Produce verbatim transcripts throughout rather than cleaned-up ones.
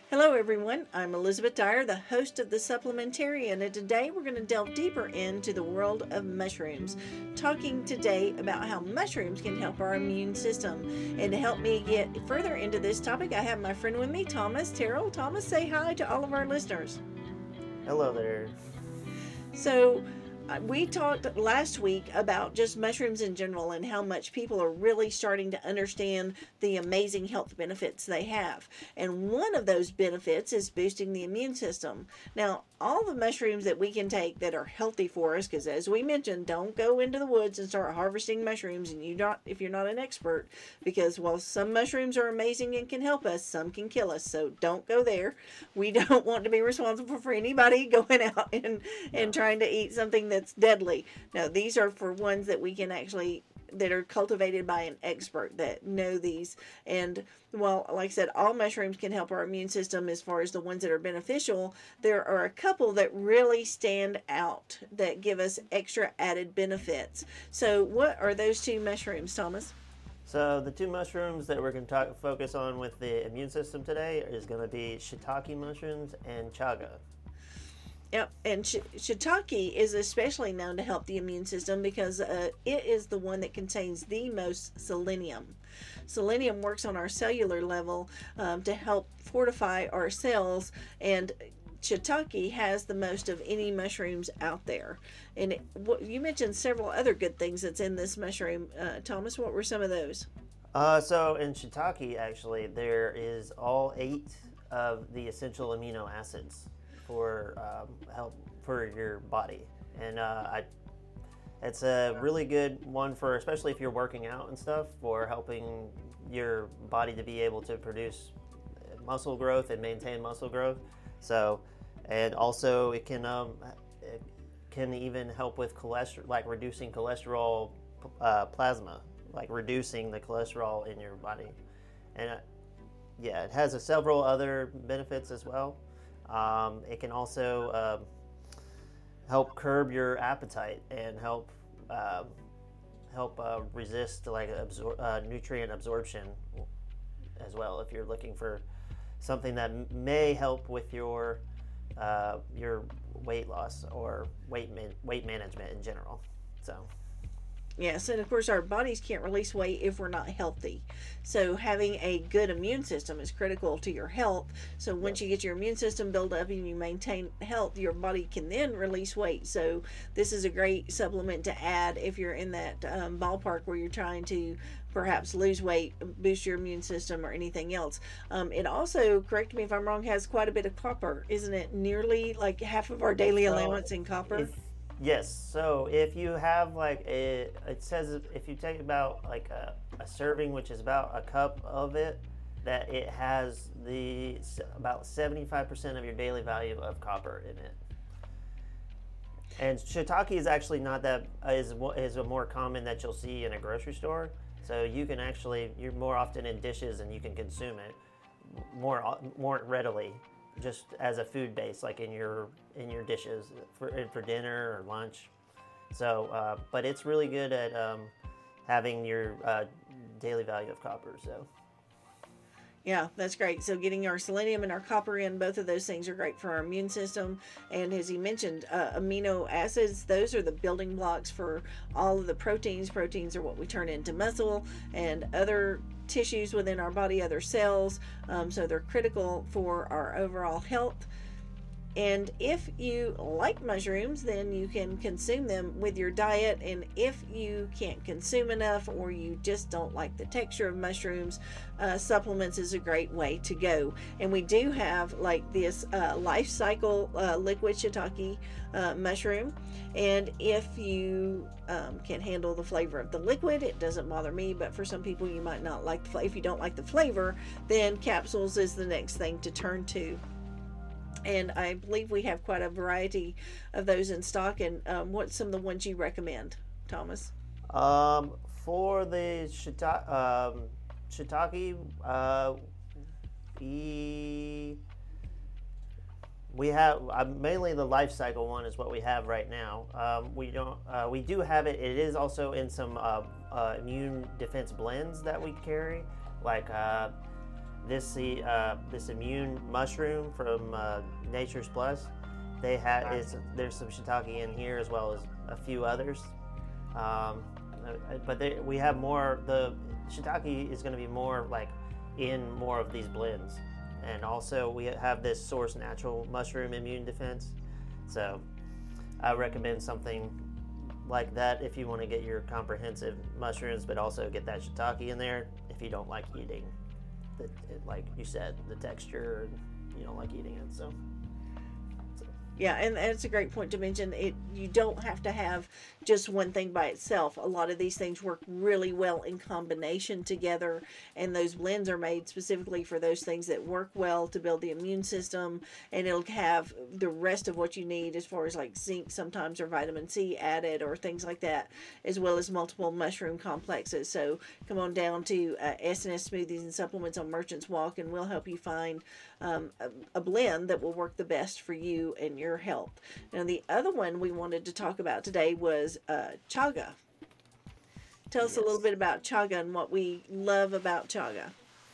Hello, everyone. I'm Elizabeth Dyer, the host of The Supplementarian, and today we're going to delve deeper into the world of mushrooms. Talking today about how mushrooms can help our immune system. And to help me get further into this topic, I have my friend with me, Thomas Terrell. Thomas, say hi to all of our listeners. Hello there. So, uh, we talked last week about just mushrooms in general and how much people are really starting to understand the amazing health benefits they have. And one of those benefits is boosting the immune system. Now, all the mushrooms that we can take that are healthy for us, because as we mentioned, don't go into the woods and start harvesting mushrooms and you not if you're not an expert, because while some mushrooms are amazing and can help us, some can kill us. So don't go there. We don't want to be responsible for anybody going out and and No. trying to eat something that's deadly. No, these are for ones that we can actually that are cultivated by an expert that know these. And well, like I said, all mushrooms can help our immune system as far as the ones that are beneficial. There are a couple that really stand out that give us extra added benefits. So what are those two mushrooms, Thomas? So the two mushrooms that we're going to talk, focus on with the immune system today is going to be shiitake mushrooms and chaga. Yep, and sh- shiitake is especially known to help the immune system because uh, it is the one that contains the most selenium. Selenium works on our cellular level um, to help fortify our cells, and shiitake has the most of any mushrooms out there. And it, what, you mentioned several other good things that's in this mushroom, uh, Thomas. What were some of those? Uh, so in shiitake, actually, there is all eight of the essential amino acids for um, help for your body, and uh, I, it's a really good one for, especially if you're working out and stuff, for helping your body to be able to produce muscle growth and maintain muscle growth. So, and also it can um, it can even help with cholesterol, like reducing cholesterol uh, plasma, like reducing the cholesterol in your body, and uh, yeah, it has uh, several other benefits as well. Um, it can also uh, help curb your appetite and help uh, help uh, resist like absor- uh, nutrient absorption as well. If you're looking for something that m- may help with your uh, your weight loss or weight man- weight management in general, so. Yes, and of course, our bodies can't release weight if we're not healthy. So, having a good immune system is critical to your health. So, once you Yes. get your immune system built up and you maintain health, your body can then release weight. So, this is a great supplement to add if you're in that um, ballpark where you're trying to perhaps lose weight, boost your immune system, or anything else. Um, it also, correct me if I'm wrong, has quite a bit of copper, isn't it? Nearly like half of our daily So allowance in copper. if yes, so if you have like a, it says if you take about like a, a serving, which is about a cup of it, that it has the about seventy-five percent of your daily value of copper in it. And shiitake is actually not that is is a more common that you'll see in a grocery store. So you can actually you're more often in dishes and you can consume it more more readily, just as a food base, like in your in your dishes for for dinner or lunch. So, uh, but it's really good at um, having your uh, daily value of copper. So. Yeah, that's great. So getting our selenium and our copper in, both of those things are great for our immune system. And as he mentioned, uh, amino acids, those are the building blocks for all of the proteins. Proteins are what we turn into muscle and other tissues within our body, other cells. Um, so they're critical for our overall health. And if you like mushrooms, then you can consume them with your diet. And if you can't consume enough or you just don't like the texture of mushrooms, uh, supplements is a great way to go. And we do have like this uh, life cycle uh, liquid shiitake uh, mushroom. And if you um, can handle the flavor of the liquid, it doesn't bother me. But for some people, you might not like the flavor. If you don't like the flavor, then capsules is the next thing to turn to. And I believe we have quite a variety of those in stock. And um, what's some of the ones you recommend, Thomas? Um, for the shita- um, shiitake, uh, we we have uh, mainly the life cycle one is what we have right now. Um, we don't uh, we do have it. It is also in some uh, uh, immune defense blends that we carry, like. Uh, this the uh, this immune mushroom from uh, Nature's Plus. They had it's, there's some shiitake in here as well as a few others, um, but they, we have more. The shiitake is going to be more like in more of these blends, and also we have this Source Natural Mushroom Immune Defense. So I recommend something like that if you want to get your comprehensive mushrooms, but also get that shiitake in there if you don't like eating the, it, like you said, the texture, you don't like eating it. So, so. Yeah, and that's a great point to mention. It you don't have to have just one thing by itself. A lot of these things work really well in combination together, and those blends are made specifically for those things that work well to build the immune system, and it'll have the rest of what you need as far as like zinc sometimes or vitamin C added or things like that, as well as multiple mushroom complexes. So come on down to uh, S and S Smoothies and Supplements on Merchants Walk, and we'll help you find um, a, a blend that will work the best for you and your health. Now the other one we wanted to talk about today was uh, chaga. Tell us yes. a little bit about chaga and what we love about chaga.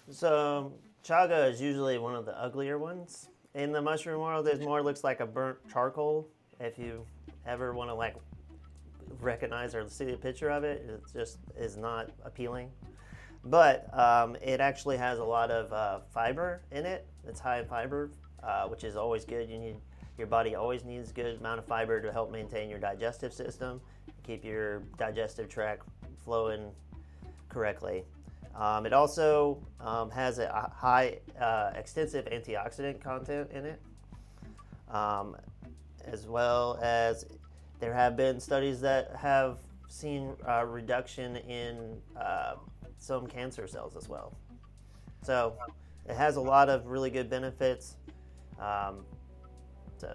So chaga is usually one of the uglier ones in the mushroom world. There's more looks like a burnt charcoal. If you ever want to like recognize or see a picture of it, it just is not appealing. But um, it actually has a lot of uh, fiber in it. It's high in fiber, uh, which is always good. You need Your body always needs a good amount of fiber to help maintain your digestive system, keep your digestive tract flowing correctly. Um, it also um, has a high, uh, extensive antioxidant content in it, um, as well as there have been studies that have seen a reduction in uh, some cancer cells as well. So it has a lot of really good benefits. Um, So.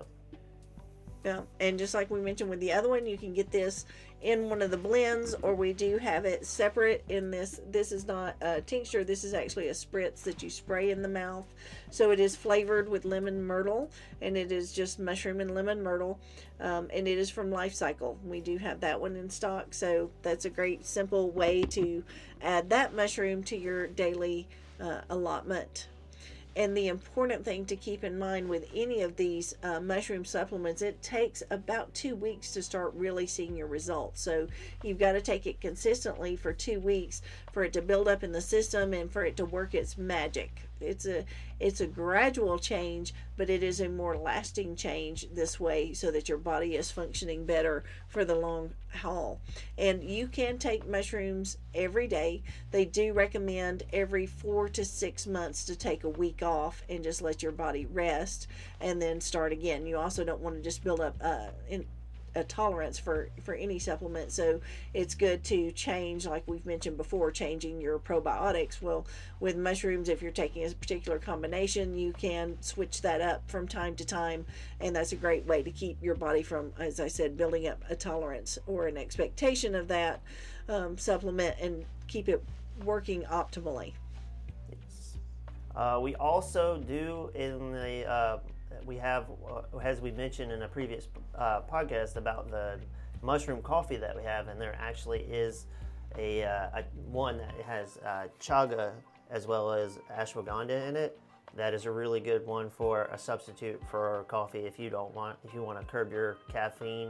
Yeah, and just like we mentioned with the other one, you can get this in one of the blends, or we do have it separate in this. This is not a tincture. This is actually a spritz that you spray in the mouth. So it is flavored with lemon myrtle, and it is just mushroom and lemon myrtle, um, and it is from Life Cycle. We do have that one in stock, so that's a great simple way to add that mushroom to your daily uh, allotment. And the important thing to keep in mind with any of these uh, mushroom supplements, it takes about two weeks to start really seeing your results. So you've got to take it consistently for two weeks for it to build up in the system and for it to work its magic. It's a it's a gradual change, but it is a more lasting change this way so that your body is functioning better for the long haul. And you can take mushrooms every day. They do recommend every four to six months to take a week off and just let your body rest and then start again. You also don't want to just build up uh, in, a tolerance for for any supplement, so it's good to change, like we've mentioned before, changing your probiotics. Well, with mushrooms, if you're taking a particular combination, you can switch that up from time to time, and that's a great way to keep your body from, as I said, building up a tolerance or an expectation of that um, supplement and keep it working optimally. Yes. Uh, we also do in the uh, we have, uh, as we mentioned in a previous uh, podcast about the mushroom coffee that we have, and there actually is a, uh, a one that has uh, chaga as well as ashwagandha in it. That is a really good one for a substitute for coffee if you don't want, if you want to curb your caffeine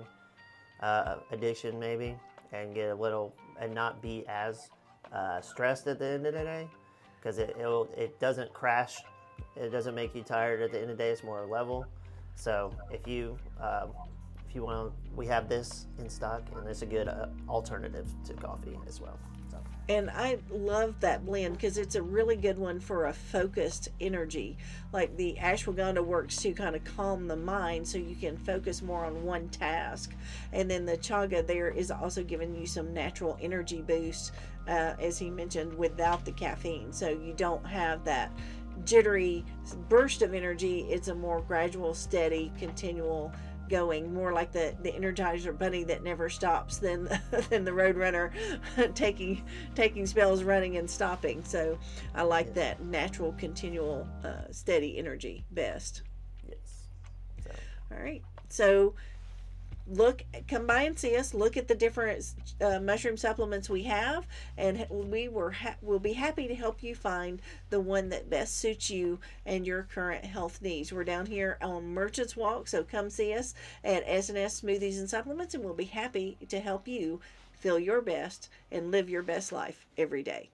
uh, addiction maybe, and get a little and not be as uh, stressed at the end of the day, because it it'll, it doesn't crash. It doesn't make you tired at the end of the day. It's more level. So if you um, if you want, we have this in stock, and it's a good uh, alternative to coffee as well. So. And I love that blend because it's a really good one for a focused energy. Like the ashwagandha works to kind of calm the mind so you can focus more on one task. And then the chaga there is also giving you some natural energy boost, uh, as he mentioned, without the caffeine. So you don't have that jittery burst of energy. It's a more gradual, steady, continual going, more like the the Energizer bunny that never stops than than the Roadrunner taking taking spells running and stopping. So I like yes. that natural, continual, uh, steady energy best. Yes. So. All right. So look, come by and see us. Look at the different uh, mushroom supplements we have, and we were ha- will be happy to help you find the one that best suits you and your current health needs. We're down here on Merchants Walk, so come see us at S and S Smoothies and Supplements, and we'll be happy to help you feel your best and live your best life every day.